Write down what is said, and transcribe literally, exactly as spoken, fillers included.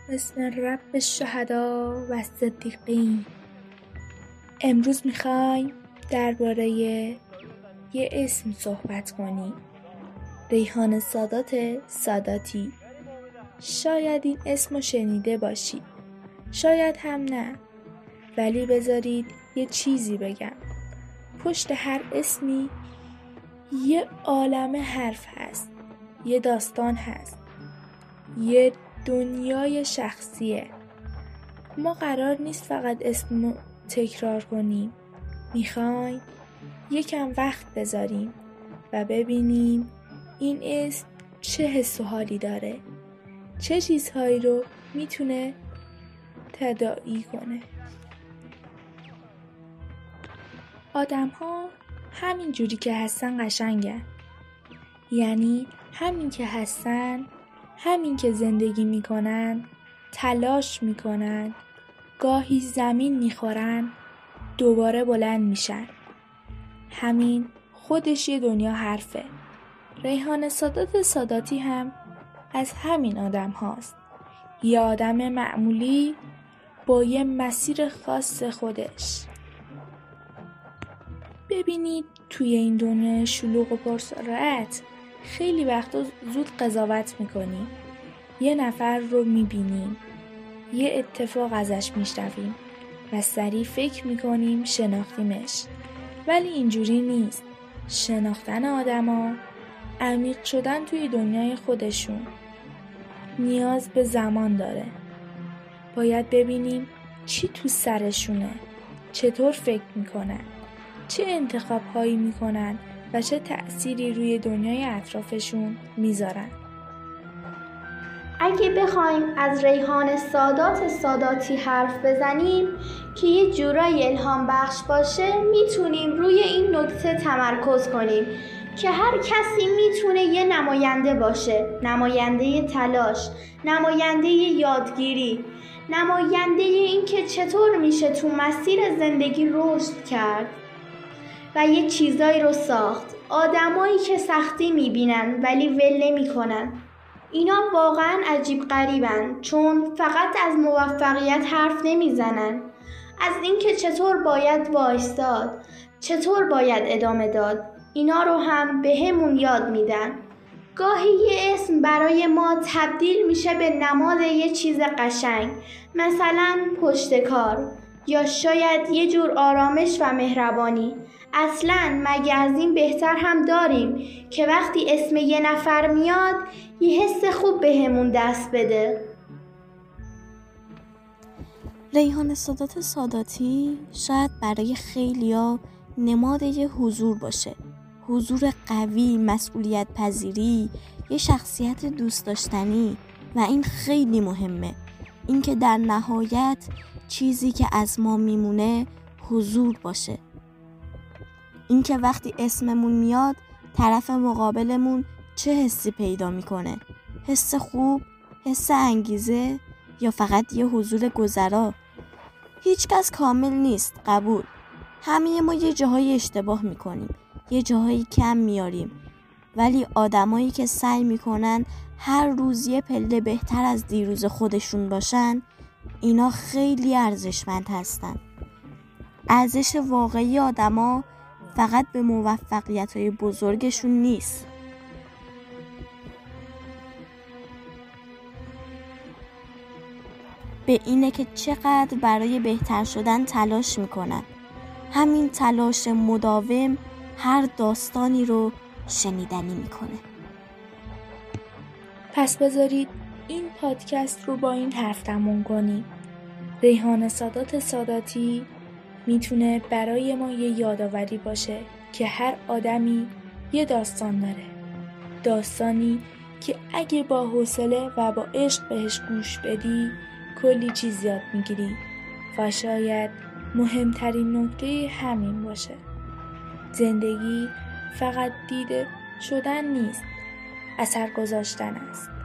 بسم رب الشهدا و صدیقین. امروز میخوایم درباره یه اسم صحبت کنیم، ریحان سادات ساداتی. شاید این اسم رو شنیده باشید، شاید هم نه، ولی بذارید یه چیزی بگم. پشت هر اسمی یه عالمه حرف هست، یه داستان هست، یه دنیای شخصیه. ما قرار نیست فقط اسم رو تکرار کنیم، میخوایم یکم وقت بذاریم و ببینیم این اسم چه حس و حالی داره، چه چیزهایی رو میتونه تداعی کنه. آدم ها همین جوری که هستن قشنگن، یعنی همین که هستن، همین که زندگی میکنن، تلاش میکنن، گاهی زمین میخورن، دوباره بلند میشن. همین خودش یه دنیا حرفه. ریحان سادات ساداتی هم از همین آدم هاست. یه آدم معمولی با یه مسیر خاص خودش. ببینید توی این دنیای شلوغ و پرسرعت خیلی وقتا زود قضاوت میکنیم. یه نفر رو میبینیم، یه اتفاق ازش میشنویم و سریع فکر میکنیم شناختیمش، ولی اینجوری نیست. شناختن آدما، عمیق شدن توی دنیای خودشون نیاز به زمان داره. باید ببینیم چی تو سرشونه، چطور فکر میکنن، چه انتخاب هایی میکنن و چه تأثیری روی دنیای اطرافشون میذارن. اگه بخوایم از ریحان سادات ساداتی حرف بزنیم که یه جورای الهام بخش باشه، میتونیم روی این نکته تمرکز کنیم که هر کسی میتونه یه نماینده باشه، نماینده تلاش، نماینده یادگیری، نماینده این که چطور میشه تو مسیر زندگی رشد کرد و یه چیزایی رو ساخت. آدمایی که سختی میبینن ولی ول نمیکنن. اینا واقعا عجیب غریبن، چون فقط از موفقیت حرف نمیزنن، از اینکه چطور باید وایستاد، چطور باید ادامه داد، اینا رو هم به همون یاد میدن. گاهی یه اسم برای ما تبدیل میشه به نماد یه چیز قشنگ، مثلا پشتکار، یا شاید یه جور آرامش و مهربانی. اصلاً مگه از این بهتر هم داریم که وقتی اسم یه نفر میاد یه حس خوب به همون دست بده. ریحان سادات ساداتی شاید برای خیلیا نماد یه حضور باشه، حضور قوی، مسئولیت پذیری، یه شخصیت دوست داشتنی. و این خیلی مهمه، این که در نهایت چیزی که از ما میمونه حضور باشه. این که وقتی اسممون میاد طرف مقابلمون چه حسی پیدا میکنه، حس خوب، حس انگیزه، یا فقط یه حضور گذرا. هیچ کس کامل نیست، قبول. همه ما یه جاهای اشتباه میکنیم، یه جاهایی کم میاریم، ولی آدمایی که سعی میکنن هر روز یه پله بهتر از دیروز خودشون باشن، اینا خیلی ارزشمند هستن. ارزش واقعی آدما فقط به موفقیت‌های بزرگشون نیست. به اینه که چقدر برای بهتر شدن تلاش میکنن. همین تلاش مداوم هر داستانی رو شنیدنی میکنه. پس بذارید این پادکست رو با این حرف تموم کنیم. ریحان سادات ساداتی میتونه برای ما یه یادآوری باشه که هر آدمی یه داستان داره. داستانی که اگه با حوصله و با عشق بهش گوش بدی کلی چیز یاد میگیری و شاید مهمترین نکته همین باشه. زندگی فقط دیده شدن نیست، اثر گذاشتن است.